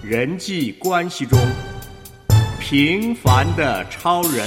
人际关系中平凡的超人。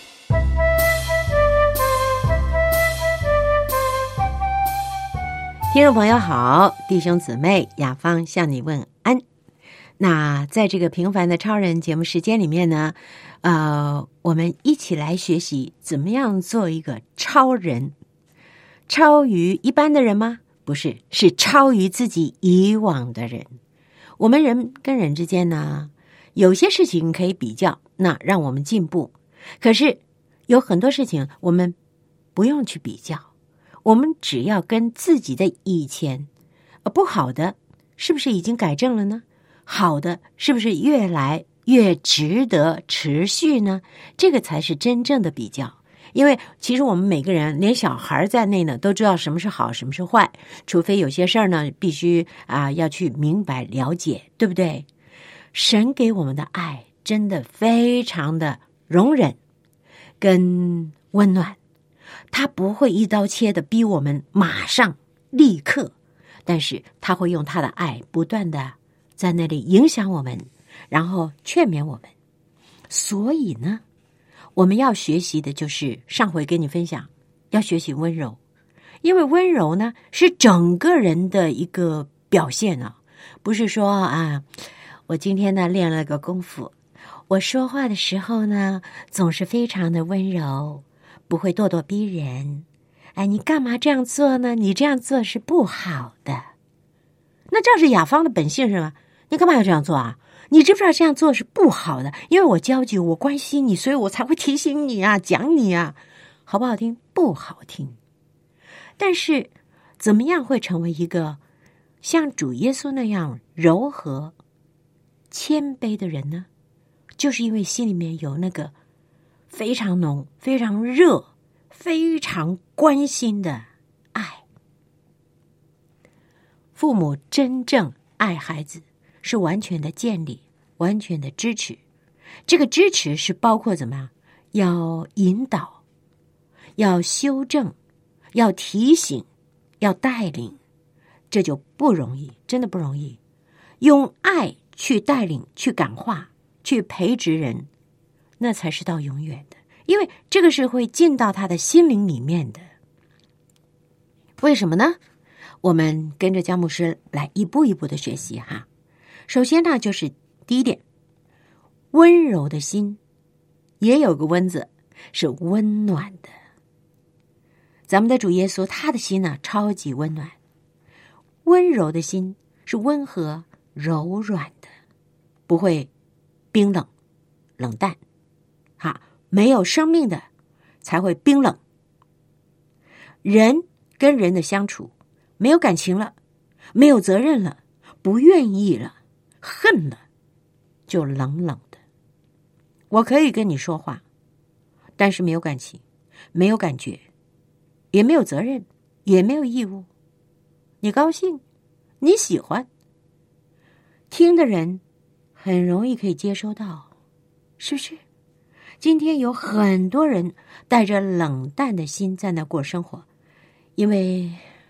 听众朋友好，弟兄姊妹，雅芳向你问安。那在这个平凡的超人节目时间里面呢，我们一起来学习怎么样做一个超人。超于一般的人吗？不是，是超于自己以往的人。我们人跟人之间呢，有些事情可以比较，那让我们进步。可是有很多事情我们不用去比较，我们只要跟自己的以前不好的是不是已经改正了呢？好的是不是越来越值得持续呢？这个才是真正的比较。因为其实我们每个人连小孩在内呢，都知道什么是好，什么是坏，除非有些事儿呢必须要去明白了解，对不对？神给我们的爱真的非常的容忍跟温暖，他不会一刀切的逼我们马上立刻，但是他会用他的爱不断的在那里影响我们，然后劝勉我们。所以呢，我们要学习的就是上回跟你分享，要学习温柔，因为温柔呢是整个人的一个表现啊，不是说我今天呢练了个功夫，我说话的时候呢总是非常的温柔，不会咄咄逼人。你干嘛这样做呢？你这样做是不好的。那这是雅芳的本性是吗？你干嘛要这样做啊？你知不知道这样做是不好的？因为我焦急，我关心你，所以我才会提醒你啊，讲你啊，好不好听？不好听。但是怎么样会成为一个像主耶稣那样柔和谦卑的人呢？就是因为心里面有那个非常浓、非常热、非常关心的爱。父母真正爱孩子是完全的建立，完全的支持。这个支持是包括怎么样？要引导，要修正，要提醒，要带领。这就不容易，真的不容易。用爱去带领，去感化，去培植人，那才是到永远的。因为这个是会进到他的心灵里面的。为什么呢？我们跟着姜牧师来一步一步的学习哈。首先呢，就是第一点，温柔的心也有个温字，是温暖的。咱们的主耶稣他的心呢超级温暖，温柔的心是温和柔软的，不会冰冷冷淡没有生命的才会冰冷。人跟人的相处没有感情了，没有责任了，不愿意了，恨了，就冷冷的。我可以跟你说话，但是没有感情，没有感觉，也没有责任，也没有义务。你高兴，你喜欢，听的人很容易可以接收到，是不是？今天有很多人带着冷淡的心在那过生活，因为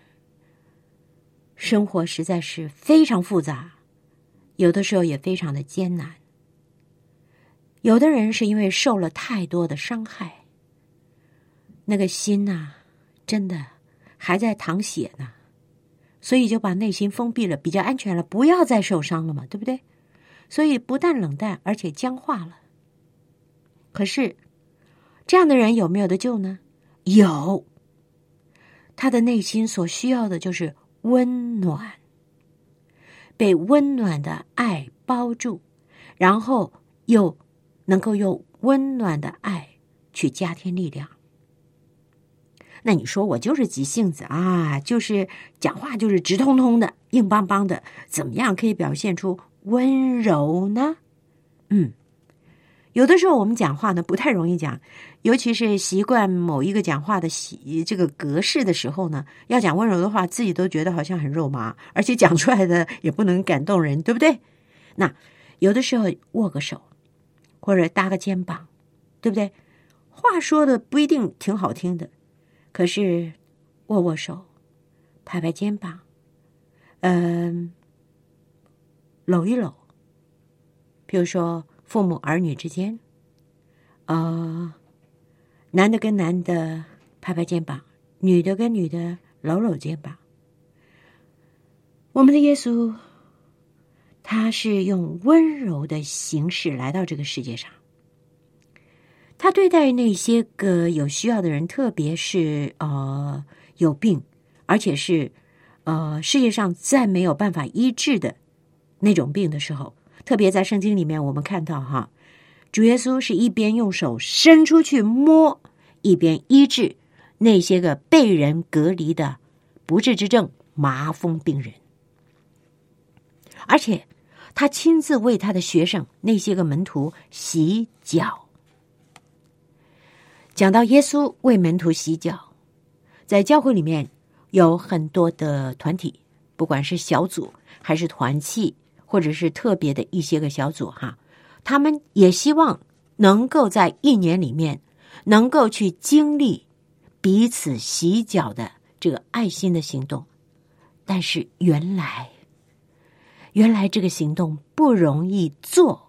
生活实在是非常复杂，有的时候也非常的艰难。有的人是因为受了太多的伤害，那个心真的还在淌血呢，所以就把内心封闭了，比较安全了，不要再受伤了嘛，对不对？所以不但冷淡，而且僵化了。可是这样的人有没有得救呢？有。他的内心所需要的就是温暖，被温暖的爱包住，然后又能够用温暖的爱去加添力量。那你说我就是急性子就是讲话就是直通通的硬邦邦的，怎么样可以表现出温柔呢？有的时候我们讲话呢不太容易讲，尤其是习惯某一个讲话的这个格式的时候呢，要讲温柔的话，自己都觉得好像很肉麻，而且讲出来的也不能感动人，对不对？那有的时候握个手，或者搭个肩膀，对不对？话说的不一定挺好听的，可是握握手，拍拍肩膀，搂一搂， 譬如说父母儿女之间，男的跟男的拍拍肩膀，女的跟女的搂搂肩膀。我们的耶稣，他是用温柔的形式来到这个世界上。他对待那些个有需要的人，特别是有病，而且是世界上再没有办法医治的那种病的时候，特别在圣经里面我们看到主耶稣是一边用手伸出去摸，一边医治那些个被人隔离的不治之症麻风病人，而且他亲自为他的学生那些个门徒洗脚。讲到耶稣为门徒洗脚，在教会里面有很多的团体，不管是小组还是团契，或者是特别的一些个小组他们也希望能够在一年里面能够去经历彼此洗脚的这个爱心的行动。但是原来这个行动不容易做，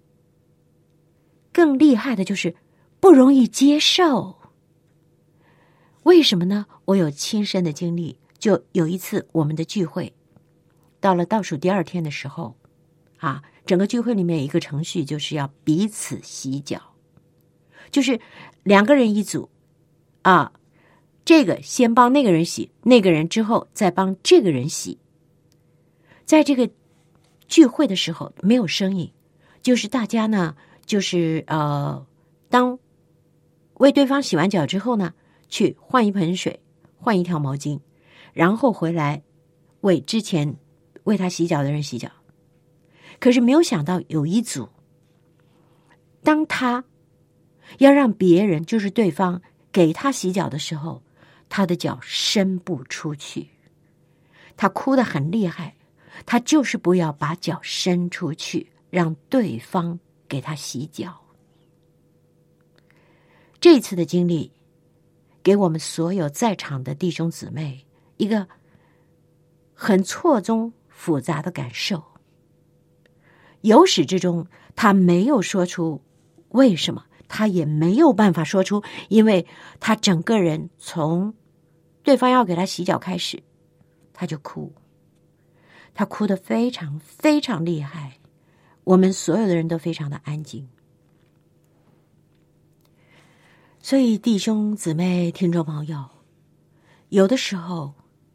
更厉害的就是不容易接受。为什么呢？我有亲身的经历。就有一次我们的聚会到了倒数第2天的时候整个聚会里面有一个程序，就是要彼此洗脚，就是2个人一组这个先帮那个人洗，那个人之后再帮这个人洗。在这个聚会的时候没有声音，就是大家呢就是当为对方洗完脚之后呢，去换一盆水，换一条毛巾，然后回来为之前为他洗脚的人洗脚。可是没有想到有一组，当他要让别人，就是对方给他洗脚的时候，他的脚伸不出去，他哭得很厉害，他就是不要把脚伸出去，让对方给他洗脚。这次的经历给我们所有在场的弟兄姊妹一个很错综复杂的感受。由始至终他没有说出为什么，他也没有办法说出，因为他整个人从对方要给他洗脚开始，他就哭，他哭得非常非常厉害，我们所有的人都非常的安静。所以弟兄姊妹听众朋友，有的时候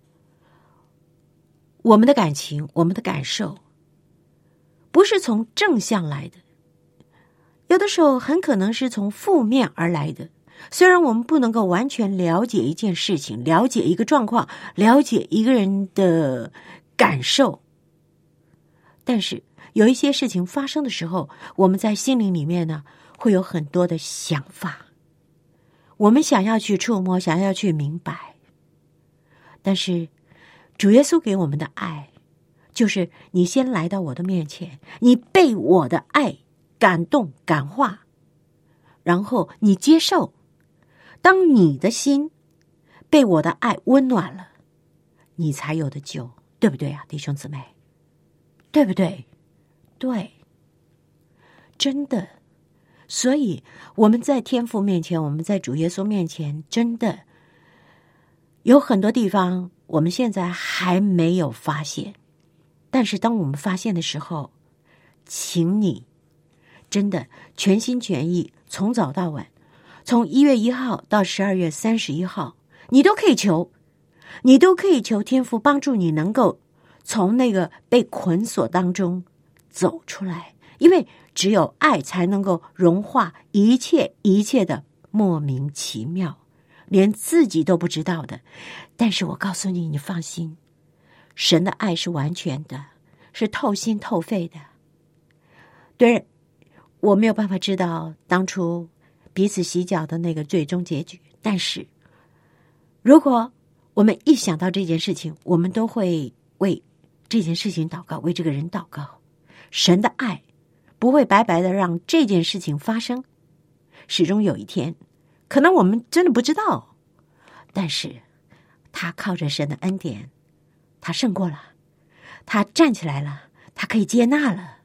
我们的感情，我们的感受不是从正向来的，有的时候很可能是从负面而来的。虽然我们不能够完全了解一件事情，了解一个状况，了解一个人的感受，但是有一些事情发生的时候，我们在心灵里面呢会有很多的想法，我们想要去触摸，想要去明白。但是主耶稣给我们的爱，就是你先来到我的面前，你被我的爱感动感化，然后你接受，当你的心被我的爱温暖了，你才有的救，对不对啊，弟兄姊妹？对不对？对，真的。所以我们在天父面前，我们在主耶稣面前，真的有很多地方我们现在还没有发现，但是当我们发现的时候，请你真的全心全意，从早到晚，从1月1号到12月31号，你都可以求，你都可以求天父帮助你能够从那个被捆锁当中走出来，因为只有爱才能够融化一切的莫名其妙，连自己都不知道的。但是我告诉你，你放心，神的爱是完全的，是透心透肺的。对，我没有办法知道当初彼此洗脚的那个最终结局，但是如果我们一想到这件事情，我们都会为这件事情祷告，为这个人祷告。神的爱不会白白的让这件事情发生，始终有一天，可能我们真的不知道，但是他靠着神的恩典，他胜过了，他站起来了，他可以接纳了，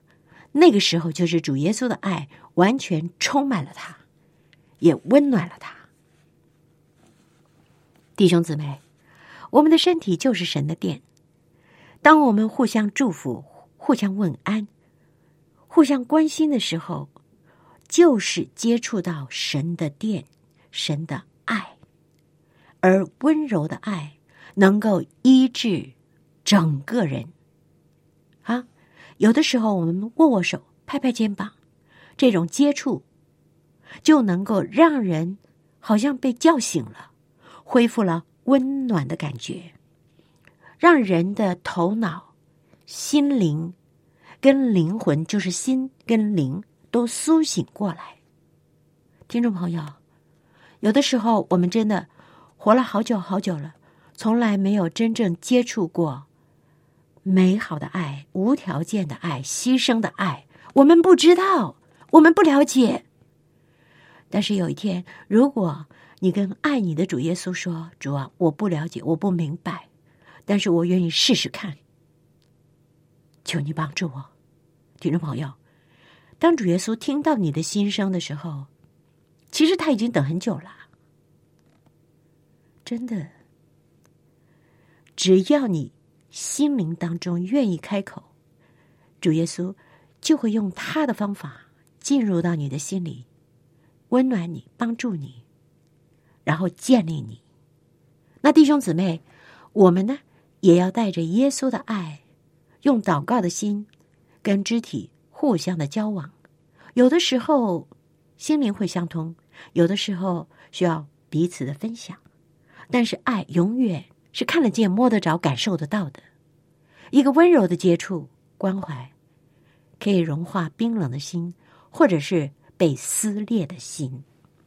那个时候就是主耶稣的爱完全充满了他，也温暖了他。弟兄姊妹，我们的身体就是神的殿，当我们互相祝福、互相问安、互相关心的时候，就是接触到神的殿，神的爱。而温柔的爱能够医治整个人啊！有的时候我们握握手、拍拍肩膀，这种接触就能够让人好像被叫醒了，恢复了温暖的感觉，让人的头脑、心灵跟灵魂，就是心跟灵都苏醒过来。听众朋友，有的时候我们真的活了好久好久了，从来没有真正接触过美好的爱、无条件的爱、牺牲的爱，我们不知道，我们不了解。但是有一天，如果你跟爱你的主耶稣说，主啊，我不了解，我不明白，但是我愿意试试看，求你帮助我。听众朋友，当主耶稣听到你的心声的时候，其实他已经等很久了。真的，只要你心灵当中愿意开口，主耶稣就会用他的方法进入到你的心里，温暖你，帮助你，然后建立你。那弟兄姊妹，我们呢也要带着耶稣的爱，用祷告的心跟肢体互相的交往。有的时候心灵会相通，有的时候需要彼此的分享，但是爱永远是看得见、摸得着、感受得到的。一个温柔的接触、关怀，可以融化冰冷的心，或者是被撕裂的心。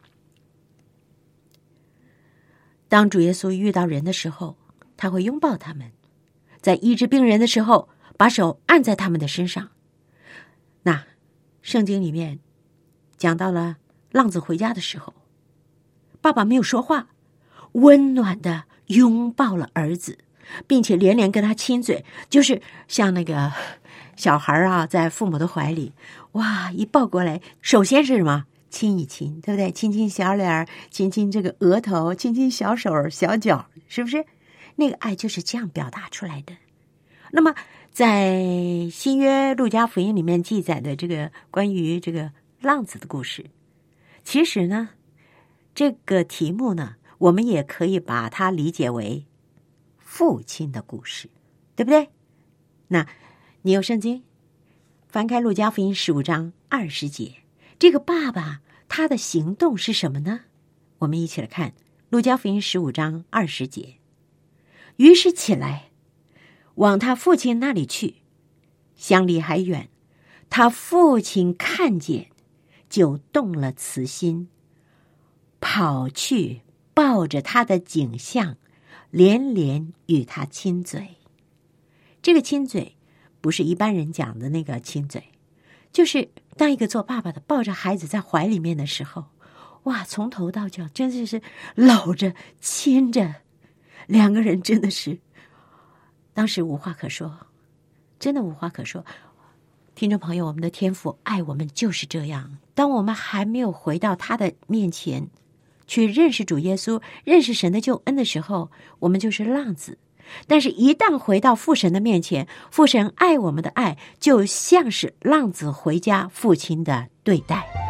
当主耶稣遇到人的时候，他会拥抱他们，在医治病人的时候，把手按在他们的身上。那圣经里面讲到了浪子回家的时候，爸爸没有说话，温暖的拥抱了儿子，并且连连跟他亲嘴，就是像那个小孩啊，在父母的怀里，哇，一抱过来，首先是什么？亲一亲，对不对？亲亲小脸，亲亲这个额头，亲亲小手小脚，是不是？那个爱就是这样表达出来的。那么在新约路加福音里面记载的这个关于这个浪子的故事，其实呢，这个题目呢，我们也可以把它理解为父亲的故事，对不对？那你有圣经，翻开路加福音15章20节，这个爸爸他的行动是什么呢？我们一起来看路加福音15章20节。于是起来，往他父亲那里去，相离还远，他父亲看见，就动了慈心，跑去抱着他的颈项，连连与他亲嘴。这个亲嘴不是一般人讲的那个亲嘴，就是当一个做爸爸的抱着孩子在怀里面的时候，哇，从头到脚真的是搂着亲着，两个人真的是当时无话可说，真的无话可说。听众朋友，我们的天父爱我们就是这样，当我们还没有回到他的面前去认识主耶稣，认识神的救恩的时候，我们就是浪子。但是一旦回到父神的面前，父神爱我们的爱就像是浪子回家父亲的对待。